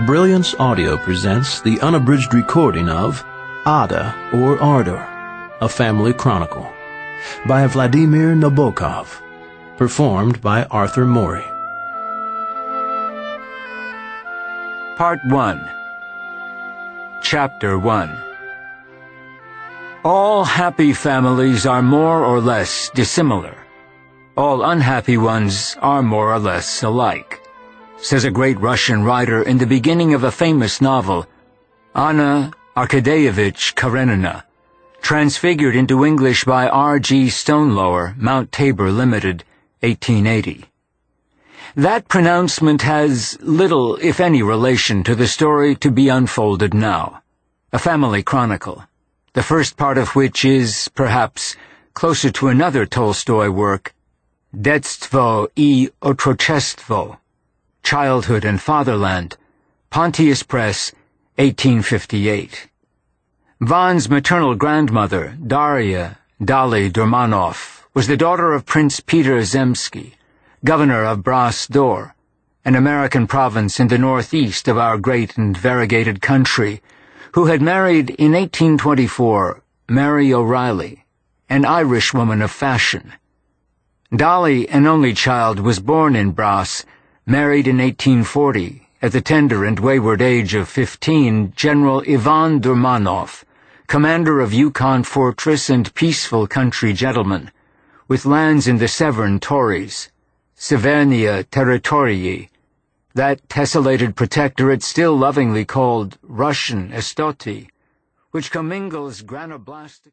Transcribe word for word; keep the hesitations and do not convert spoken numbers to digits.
Brilliance Audio presents the unabridged recording of Ada or Ardor, A Family Chronicle, by Vladimir Nabokov, performed by Arthur Morey. Part one. Chapter one. All happy families are more or less dissimilar. All unhappy ones are more or less alike, says a great Russian writer in the beginning of a famous novel, Anna Arkadeyevich Karenina, transfigured into English by R G Stonelower, Mount Tabor Limited, eighteen eighty. That pronouncement has little, if any, relation to the story to be unfolded now, A Family Chronicle, the first part of which is, perhaps, closer to another Tolstoy work, Detstvo I Otrochestvo, Childhood and Fatherland, Pontius Press, eighteen fifty-eight. Van's maternal grandmother, Daria Dali Durmanov, was the daughter of Prince Peter Zemsky, governor of Brás-Dor, an American province in the northeast of our great and variegated country, who had married in eighteen twenty-four Mary O'Reilly, an Irish woman of fashion. Dolly, an only child, was born in Brás, married in eighteen forty, at the tender and wayward age of fifteen, General Ivan Durmanov, commander of Yukon Fortress and peaceful country gentleman, with lands in the Severn Torres, Severnia Territorii, that tessellated protectorate still lovingly called Russian Estoti, which commingles granoblastic